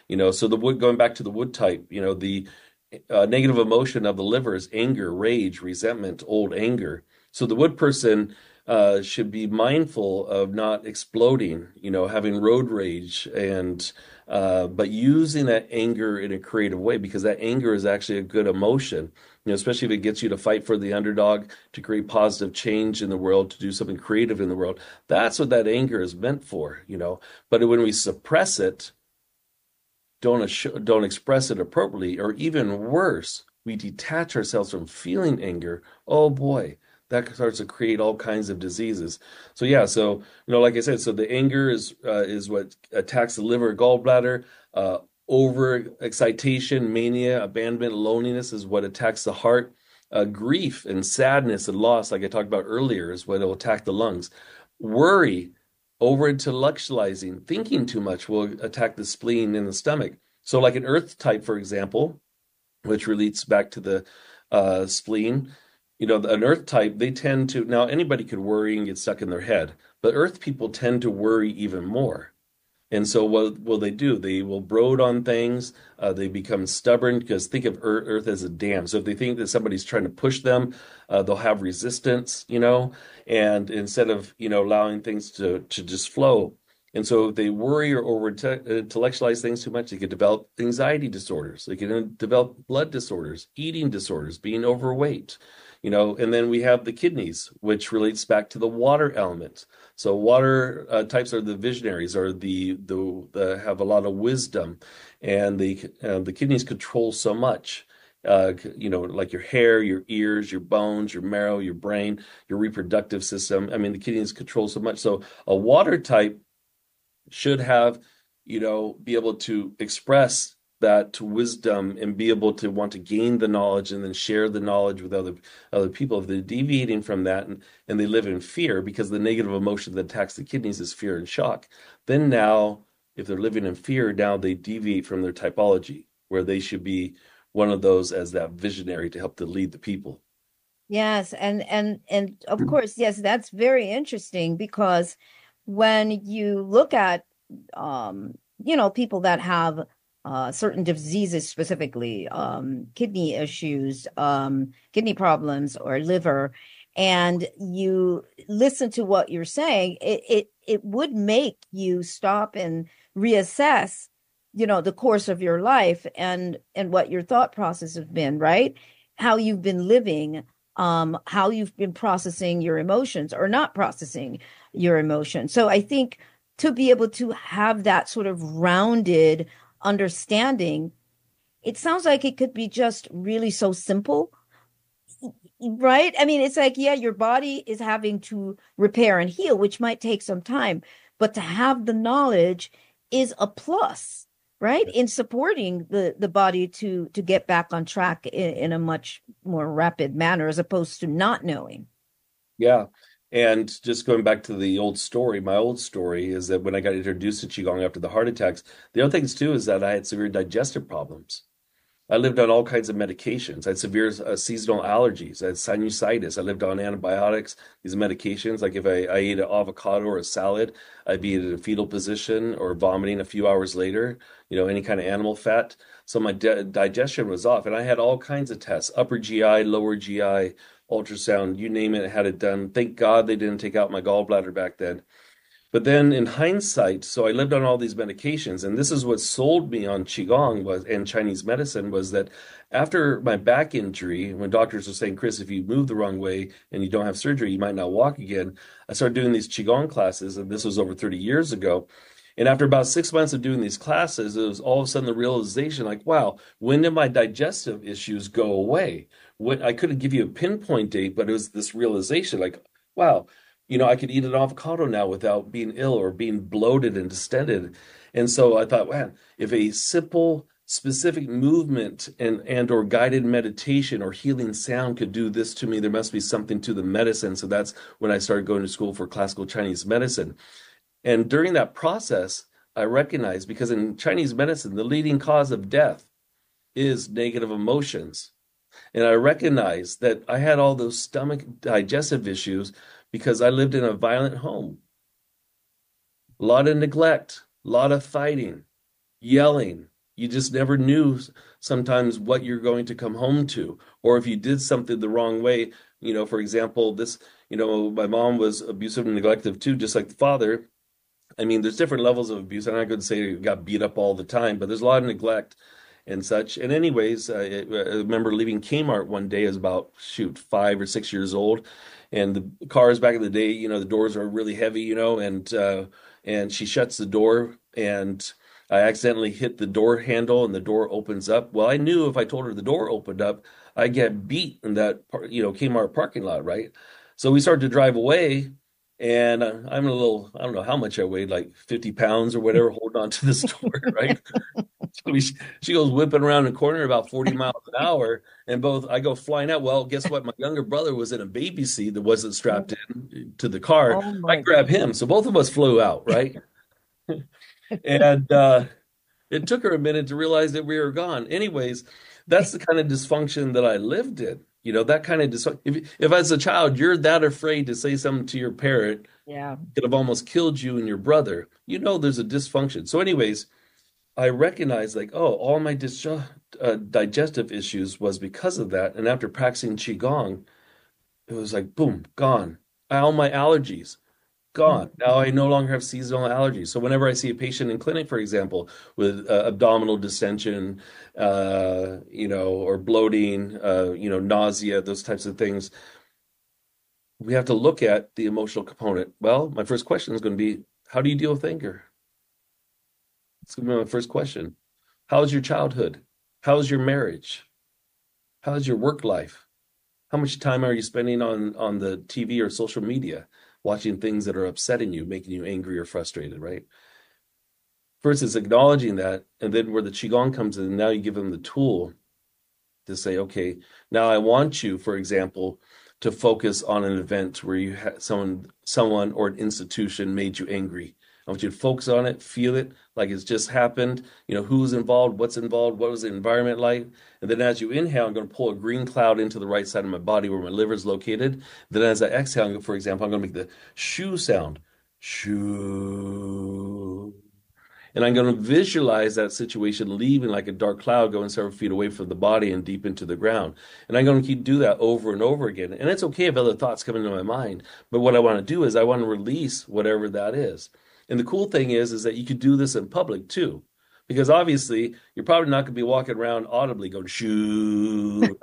You know, so the wood, going back to the wood type, you know, the uh, negative emotion of the liver is anger, rage, resentment, old anger. So the wood person uh, should be mindful of not exploding, you know, having road rage, and uh, but using that anger in a creative way, because that anger is actually a good emotion. You know, especially if it gets you to fight for the underdog, to create positive change in the world, to do something creative in the world. That's what that anger is meant for, you know. But when we suppress it, don't don't express it appropriately, or even worse, we detach ourselves from feeling anger. Oh boy, that starts to create all kinds of diseases. So yeah, so you know, like I said, so the anger is uh, is what attacks the liver, gallbladder. Uh, over excitation, mania, abandonment, loneliness is what attacks the heart. Uh, grief and sadness and loss, like I talked about earlier, is what will attack the lungs. Worry, over intellectualizing, thinking too much, will attack the spleen and the stomach. So like an earth type, for example, which relates back to the uh, spleen, you know, an earth type, they tend to, now anybody could worry and get stuck in their head, but earth people tend to worry even more. And so what will they do? They will brood on things. Uh, they become stubborn, because think of earth, earth as a dam. So if they think that somebody's trying to push them, uh, they'll have resistance, you know, and instead of, you know, allowing things to, to just flow. And so if they worry or over intellectualize things too much, they could develop anxiety disorders. They can develop blood disorders, eating disorders, being overweight. You know, and then we have the kidneys, which relates back to the water element. So water uh, types are the visionaries, or the, the the have a lot of wisdom, and the uh, the kidneys control so much. Uh, you know, like your hair, your ears, your bones, your marrow, your brain, your reproductive system. I mean, the kidneys control so much. So a water type should have, you know, be able to express that wisdom and be able to want to gain the knowledge and then share the knowledge with other other people. If they're deviating from that, and, and they live in fear, because the negative emotion that attacks the kidneys is fear and shock, then now, if they're living in fear, now they deviate from their typology, where they should be one of those as that visionary to help to lead the people. Yes, and and and of course, yes, that's very interesting, because when you look at um, you know, people that have Uh, certain diseases, specifically um, kidney issues, um, kidney problems, or liver, and you listen to what you're saying, it, it it would make you stop and reassess, you know, the course of your life, and and what your thought process has been, right? How you've been living, um, how you've been processing your emotions or not processing your emotions. So I think to be able to have that sort of rounded understanding, it sounds like it could be just really so simple, right? I mean, it's like, yeah, your body is having to repair and heal, which might take some time, but to have the knowledge is a plus, right? In supporting the, the body to, to get back on track in, in a much more rapid manner, as opposed to not knowing. Yeah. And just going back to the old story, my old story is that when I got introduced to Qigong after the heart attacks, the other things too is that I had severe digestive problems. I lived on all kinds of medications. I had severe uh, seasonal allergies. I had sinusitis. I lived on antibiotics, these medications. Like if I, I ate an avocado or a salad, I'd be in a fetal position or vomiting a few hours later, you know, any kind of animal fat. So my di- digestion was off. And I had all kinds of tests, upper G I, lower G I, ultrasound, you name it, I had it done. Thank God they didn't take out my gallbladder back then. But then in hindsight, so I lived on all these medications, and this is what sold me on Qigong was and Chinese medicine, was that after my back injury, when doctors were saying, Chris, if you move the wrong way and you don't have surgery, you might not walk again, I started doing these Qigong classes, and this was over thirty years ago. And after about six months of doing these classes, it was all of a sudden the realization, like, wow, when did my digestive issues go away? When, I couldn't give you a pinpoint date, but it was this realization, like, wow, you know, I could eat an avocado now without being ill or being bloated and distended. And so I thought, man, if a simple, specific movement and, and or guided meditation or healing sound could do this to me, there must be something to the medicine. So that's when I started going to school for classical Chinese medicine. And during that process, I recognized, because in Chinese medicine, the leading cause of death is negative emotions. And I recognized that I had all those stomach digestive issues because I lived in a violent home. A lot of neglect, a lot of fighting, yelling, You just never knew sometimes what you're going to come home to, or if you did something the wrong way. You know, for example, this, you know, my mom was abusive and neglective too, just like the father. I mean, there's different levels of abuse. I'm not going to say you got beat up all the time, but there's a lot of neglect and such. And anyways, I, I remember leaving Kmart one day. I was about, shoot, five or six years old. And the cars back in the day, you know, the doors are really heavy, you know, and uh, and she shuts the door, and I accidentally hit the door handle, and the door opens up. Well, I knew if I told her the door opened up, I'd get beat in that, par- you know, Kmart parking lot, right? So we started to drive away. And uh, I'm a little, I don't know how much I weighed, like fifty pounds or whatever, holding on to this door, right? So we, she goes whipping around the corner about forty miles an hour, and both I go flying out. Well, guess what? My younger brother was in a baby seat that wasn't strapped in to the car. Oh I my grabbed him. So both of us flew out, right? And uh, it took her a minute to realize that we were gone. Anyways, that's the kind of dysfunction that I lived in. You know, that kind of dysfunction. If, if as a child, you're that afraid to say something to your parent, Yeah. could have almost killed you and your brother, you know, there's a dysfunction. So anyways, I recognized like, oh, all my dis- uh, digestive issues was because of that. And after practicing Qigong, it was like, boom, gone. All my allergies, gone. Now I no longer have seasonal allergies. So whenever I see a patient in clinic, for example, with uh, abdominal distension, uh, you know, or bloating, uh, you know, nausea, those types of things, we have to look at the emotional component. Well, my first question is going to be, how do you deal with anger? It's going to be my first question. How's your childhood? How's your marriage? How's your work life? How much time are you spending on, on the T V or social media, watching things that are upsetting you, making you angry or frustrated, right? First, it's acknowledging that, and then where the Qigong comes in, now you give them the tool to say, okay, now I want you, for example, to focus on an event where you had someone, someone or an institution made you angry. I want you to focus on it, feel it like it's just happened. You know, who's involved, what's involved, what was the environment like? And then as you inhale, I'm going to pull a green cloud into the right side of my body where my liver is located. Then as I exhale, for example, I'm going to make the shoo sound. Shoo. And I'm going to visualize that situation leaving like a dark cloud going several feet away from the body and deep into the ground. And I'm going to keep do that over and over again. And it's okay if other thoughts come into my mind. But what I want to do is I want to release whatever that is. And the cool thing is, is that you could do this in public too. Because obviously, you're probably not going to be walking around audibly going, shoo.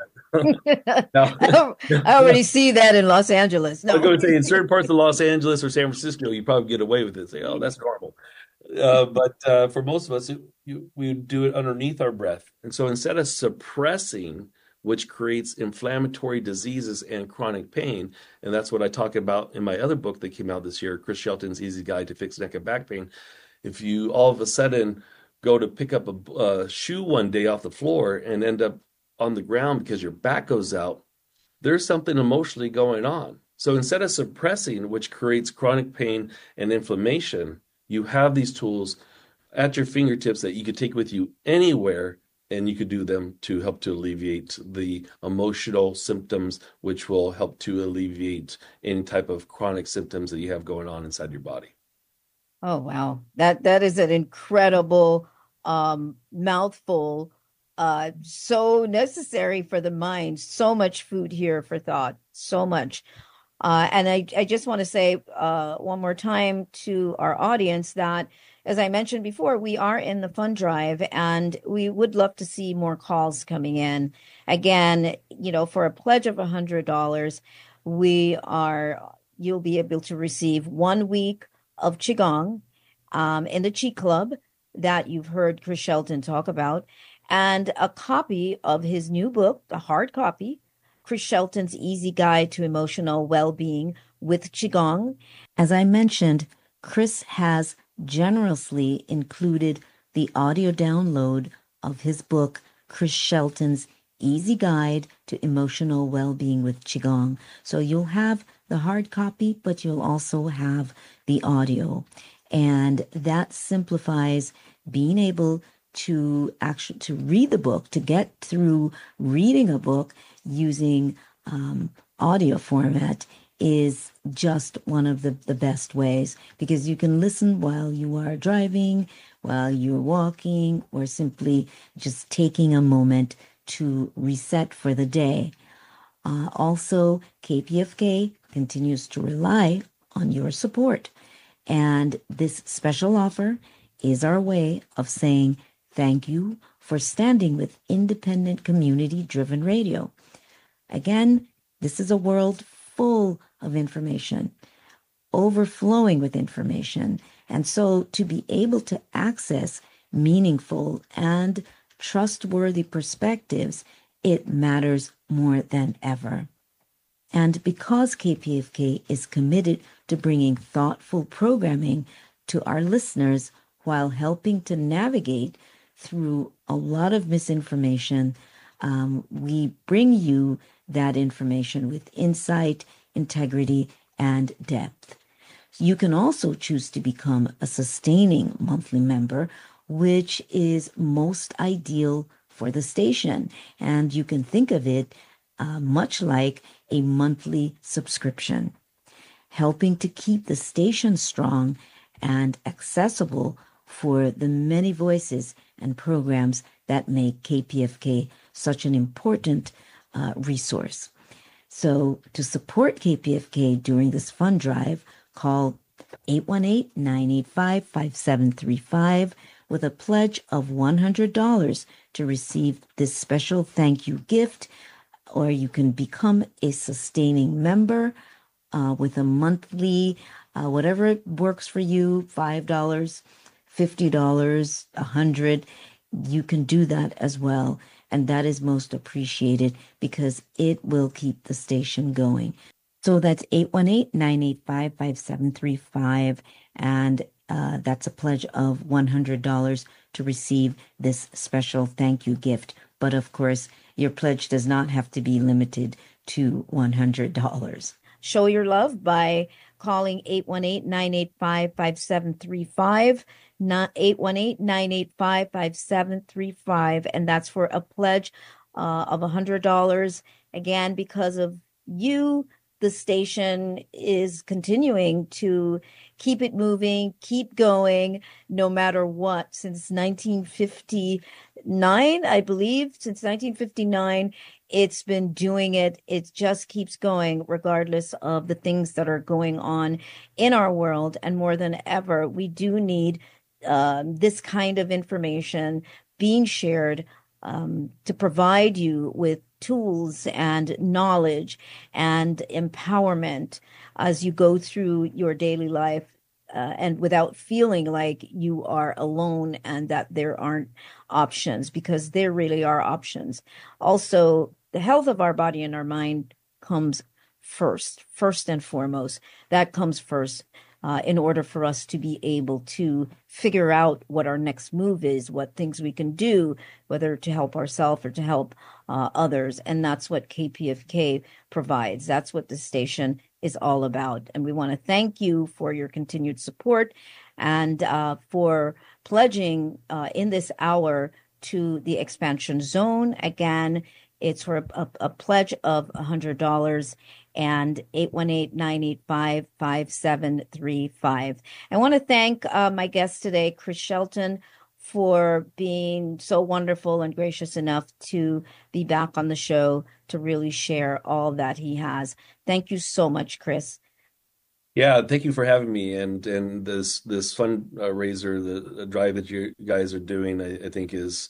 Now, I already see that in Los Angeles. No. I'm going to say in certain parts of Los Angeles or San Francisco, you probably get away with it. Say, oh, that's normal. Uh, but uh, for most of us, it, you, we would do it underneath our breath. And so instead of suppressing, which creates inflammatory diseases and chronic pain, and that's what I talk about in my other book that came out this year, Chris Shelton's Easy Guide to Fix Neck and Back Pain. If you all of a sudden go to pick up a, a shoe one day off the floor and end up on the ground because your back goes out, there's something emotionally going on. So instead of suppressing, which creates chronic pain and inflammation, you have these tools at your fingertips that you could take with you anywhere, and you could do them to help to alleviate the emotional symptoms, which will help to alleviate any type of chronic symptoms that you have going on inside your body. Oh, wow. That that is an incredible um, mouthful. Uh, so necessary for the mind. So much food here for thought. So much. Uh, and I, I just want to say uh, one more time to our audience that, as I mentioned before, we are in the fund drive, and we would love to see more calls coming in. Again, you know, for a pledge of one hundred dollars, we are, you'll be able to receive one week of Qigong um, in the Qi Club that you've heard Chris Shelton talk about, and a copy of his new book, the hard copy, Chris Shelton's Easy Guide to Emotional Well-Being with Qigong. As I mentioned, Chris has generously included the audio download of his book, Chris Shelton's Easy Guide to Emotional Well-Being with Qigong. So you'll have the hard copy, but you'll also have the audio. And that simplifies being able to actually to read the book, to get through reading a book using um, audio format is just one of the, the best ways, because you can listen while you are driving, while you're walking, or simply just taking a moment to reset for the day. Uh, also, K P F K continues to rely on your support. And this special offer is our way of saying thank you for standing with independent, community-driven radio. Again, this is a world full of information, overflowing with information. And so to be able to access meaningful and trustworthy perspectives, it matters more than ever. And because K P F K is committed to bringing thoughtful programming to our listeners while helping to navigate through a lot of misinformation, um, we bring you that information with insight, integrity, and depth. You can also choose to become a sustaining monthly member, which is most ideal for the station. And you can think of it uh, much like a monthly subscription, helping to keep the station strong and accessible for the many voices and programs that make K P F K such an important uh, resource. So to support K P F K during this fund drive, call eight one eight, nine eight five, five seven three five with a pledge of one hundred dollars to receive this special thank you gift, or you can become a sustaining member uh, with a monthly, uh, whatever works for you, five dollars, fifty dollars, one hundred dollars. You can do that as well. And that is most appreciated because it will keep the station going. So that's eight one eight, nine eight five, five seven three five. And uh, that's a pledge of one hundred dollars to receive this special thank you gift. But of course, your pledge does not have to be limited to one hundred dollars. Show your love by calling eight one eight, nine eight five, five seven three five. eight one eight, nine eight five, five seven three five, and that's for a pledge uh, of one hundred dollars. Again, because of you, the station is continuing to keep it moving, keep going, no matter what. Since nineteen fifty-nine, I believe, since nineteen fifty-nine, it's been doing it. It just keeps going regardless of the things that are going on in our world. And more than ever, we do need Um, this kind of information being shared um, to provide you with tools and knowledge and empowerment as you go through your daily life uh, and without feeling like you are alone and that there aren't options, because there really are options. Also, the health of our body and our mind comes first, first and foremost. That comes first. Uh, in order for us to be able to figure out what our next move is, what things we can do, whether to help ourselves or to help uh, others. And that's what K P F K provides. That's what the station is all about. And we want to thank you for your continued support and uh, for pledging uh, in this hour to the expansion zone. Again, it's for a, a, a pledge of one hundred dollars. And eight one eight, nine eight five, five seven three five. I want to thank uh, my guest today, Chris Shelton, for being so wonderful and gracious enough to be back on the show to really share all that he has. Thank you so much, Chris. Yeah, thank you for having me. And and this this fundraiser, the, the drive that you guys are doing, I, I think is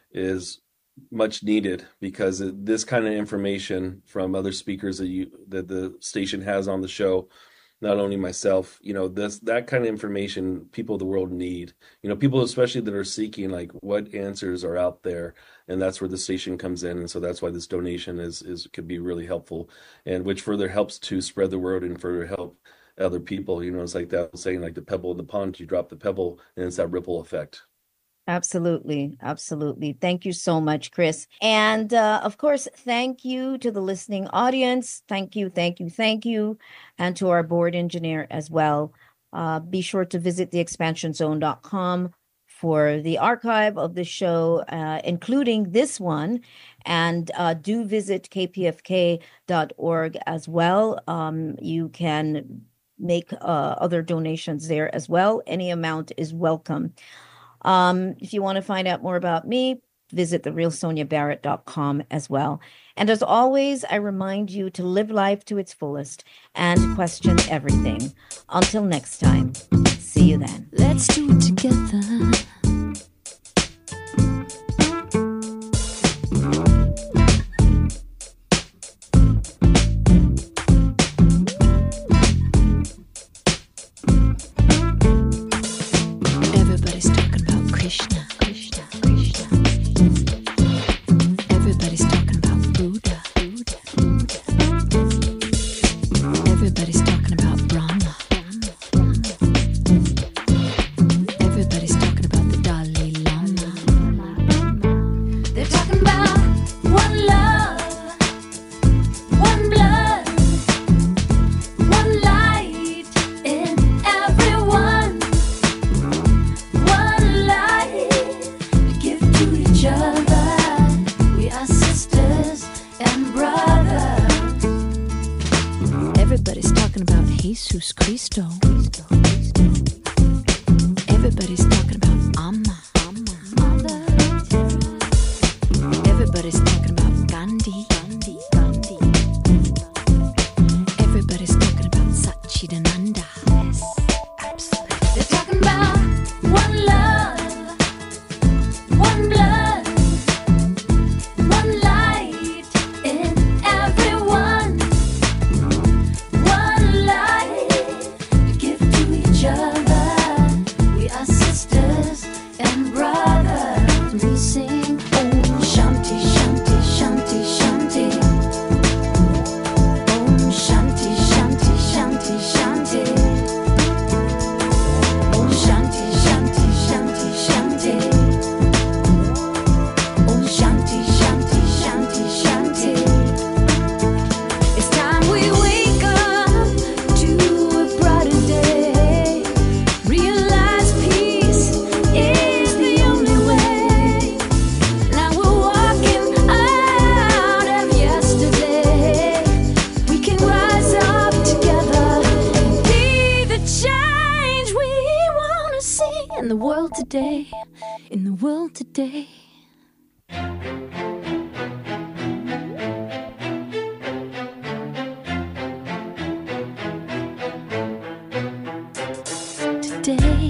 is much needed, because it, this kind of information from other speakers that you that the station has on the show, not only myself, you know, this that kind of information people of the world need. You know, people especially that are seeking like what answers are out there, and that's where the station comes in. And so that's why this donation is is could be really helpful, and which further helps to spread the word and further help other people. You know, it's like that saying, like the pebble in the pond, you drop the pebble, and it's that ripple effect. Absolutely. Absolutely. Thank you so much, Chris. And uh, of course, thank you to the listening audience. Thank you, thank you, thank you. And to our board engineer as well. Uh, be sure to visit the expansion zone dot com for the archive of the show, uh, including this one. And uh, do visit k p f k dot org as well. Um, you can make uh, other donations there as well. Any amount is welcome. Um, if you want to find out more about me, visit the real sonia barrett dot com as well. And as always, I remind you to live life to its fullest and question everything. Until next time, see you then. Let's do it together. Everybody's talking about Krishna, Krishna, Krishna. Everybody's talking about Buddha, Buddha, Buddha. Everybody's talking about Brahma, Brahma, Brahma. Everybody's talking about the Dalai Lama. They're talking about one love, one blood, one light in everyone. One life to give to each other. We are sisters and brothers. Everybody's talking about Jesus Cristo. Everybody's talking about Amma, Mother. Everybody's talking about Gandhi, Gandhi, Gandhi. Everybody's talking about Satchidananda. Yes, absolutely. They're talking about one love, one blood, one light in everyone. One light to give to each other. We are sisters and brothers. We sing Om Shanti, Shanti, Shanti, Shanti. Om Shanti, Shanti, Shanti, Shanti. Om Shanti, Shanti, Shanti, Shanti. Om Shanti, Shanti, Shanti, Shanti. It's time we wake up to a brighter day. Realize peace is the only way. Now we're walking out of yesterday. We can rise up together and be the change we want to see in the world today. In the world today. Today.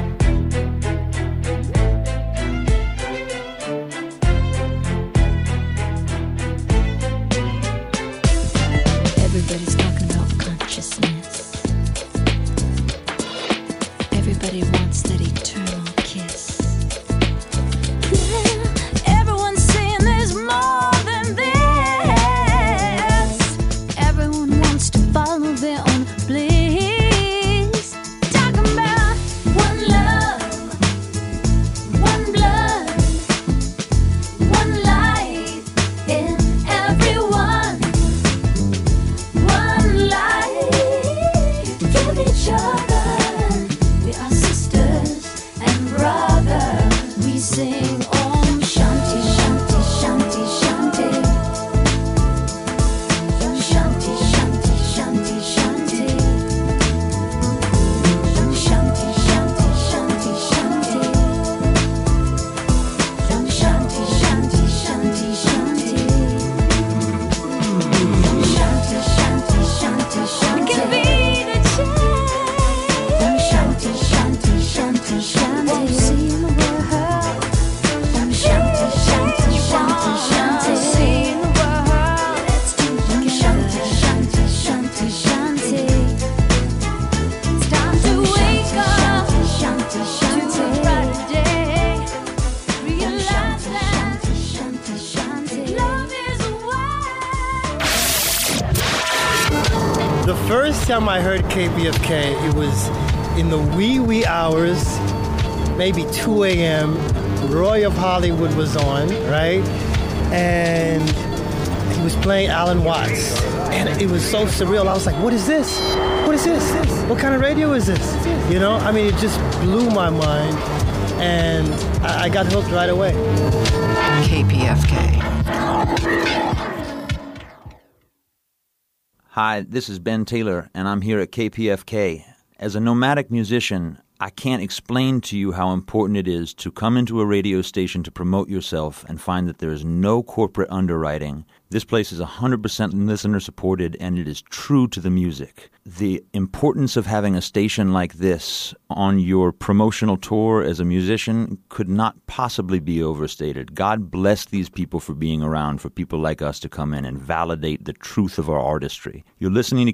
Everybody's talking about consciousness. Everybody wants that eternal kiss. Yeah, everyone's saying there's more than this. Everyone wants to follow their own bliss. Talking about one love, one blood, one life in everyone. One life, give each other. We are sisters and brothers. We sing Om Shanti, Shanti, Shanti, Shanti. Om Shanti, Shanti, Shanti, Shanti. Om Shanti, Shanti, Shanti, Shanti. Om Shanti, Shanti, Shanti, Shanti. Om Shanti, Shanti, Shanti, Shanti. We can be the change. Om Shanti, Shanti, Shanti, Shanti. Won't see in the world. Om Shanti, Shanti, Shanti, Shanti. See in the world. Let's do it. Om Shanti, Shanti, Shanti, Shanti. It's time to wake up to a brighter day. Realize that love is a way. The first time I heard K P F K, it was in the wee wee hours, maybe two a.m. Roy of Hollywood was on, right? And he was playing Alan Watts. And it was so surreal. I was like, what is this? What is this? What kind of radio is this? You know, I mean, it just blew my mind. And I, I got hooked right away. K P F K. Hi, this is Ben Taylor, and I'm here at K P F K. As a nomadic musician, I can't explain to you how important it is to come into a radio station to promote yourself and find that there is no corporate underwriting. This place is one hundred percent listener-supported, and it is true to the music. The importance of having a station like this on your promotional tour as a musician could not possibly be overstated. God bless these people for being around, for people like us to come in and validate the truth of our artistry. You're listening to